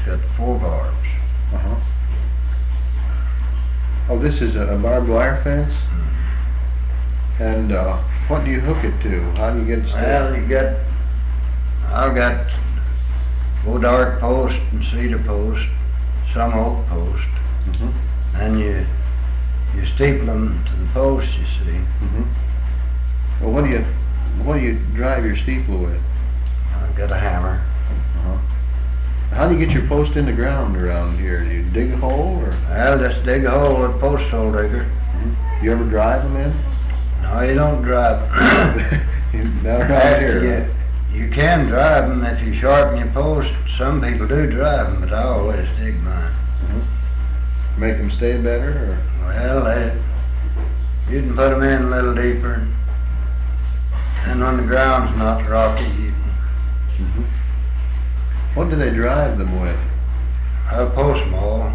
got 4 barbs. Uh-huh. Oh, this is a barbed wire fence? And what do you hook it to? How do you get it started? Well, I've got dark post and cedar post, some oak post, and you steeple them to the post, you see. Well, what do you drive your steeple with? I've got a hammer. How do you get your post in the ground around here? Do you dig a hole, or? Well, just dig a hole with a post hole digger. You ever drive them in? No, you don't drive them. Not around here. You can drive them if you sharpen your post. Some people do drive them, but I always dig mine. Make them stay better, or? Well, you can put them in a little deeper, and when the ground's not rocky, you can. What do they drive them with? A post maul.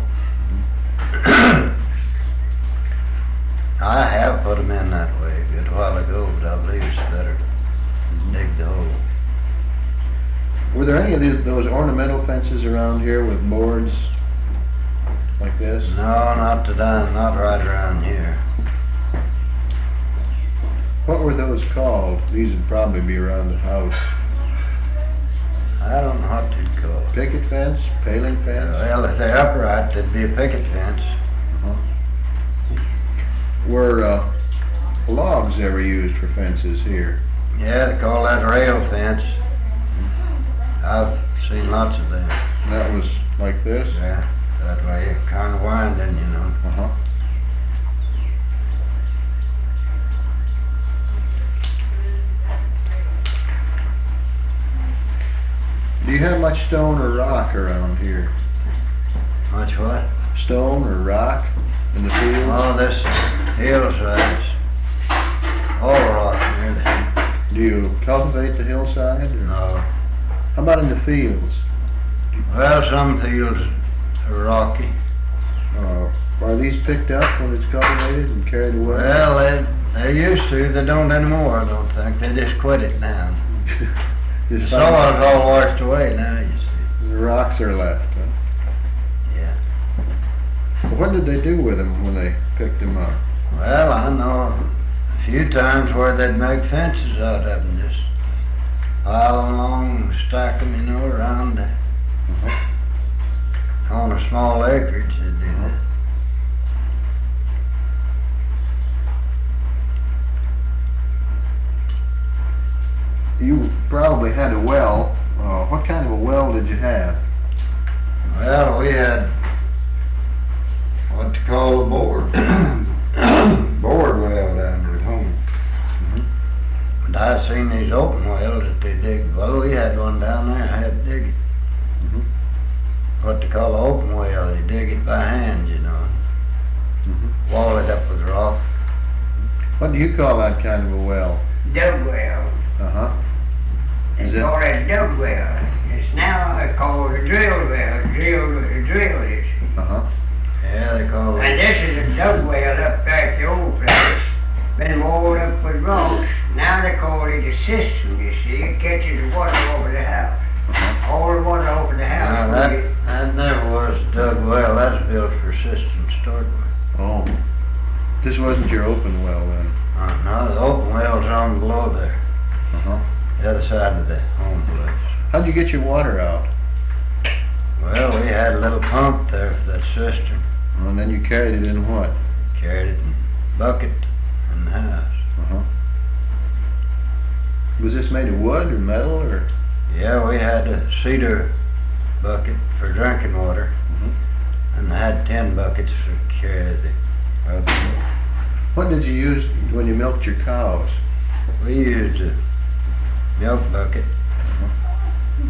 I have put them in that way a good while ago, but I believe it's better to dig the hole. Were there any of those ornamental fences around here with boards like this? No, not right around here. What were those called? These would probably be around the house. I don't know what you'd call it. Picket fence? Paling fence? Well, if they're upright, it'd be a picket fence. Were logs ever used for fences here? Yeah, they call that rail fence. I've seen lots of them. And that was like this? Yeah, that way, kind of winding, you know. Do you have much stone or rock around here? Much what? Stone or rock in the field? Oh, this hillside's all rock and everything. Do you cultivate the hillside? Or? No. How about in the fields? Well, some fields are rocky. Are these picked up when it's cultivated and carried away? Well, they used to. They don't anymore, I don't think. They just quit it now. The soil's all washed away now, you see. The rocks are left, huh? Yeah. What did they do with them when they picked them up? Well, I know a few times where they'd make fences out of them, just pile them along and stack them, you know, around on a small acreage, they'd do that. You probably had a well. What kind of a well did you have? Well, we had what you call a board well down there at home. But I've seen these open wells that they dig. Well, we had one down there. I had to dig it. What they call an open well, they dig it by hand, you know. Wall it up with rock. What do you call that kind of a well? Dug well. They call it dug well. It's now called a drill well. Drill is. Yeah, they call it. And this is a dug well up there at the old place. Been walled up with rocks. Now they call it a system, you see. It catches the water over the house. All the water over the house. Now that never was a dug well. That's built for system to start with. Oh. This wasn't your open well then? No, the open well's on below there. The other side of the home place. How'd you get your water out? Well, we had a little pump there for that cistern. And then you carried it in what? Carried it in a bucket in the house. Was this made of wood or metal or? Yeah, we had a cedar bucket for drinking water. And I had 10 buckets for carry the other milk. What did you use when you milked your cows? We used a milk bucket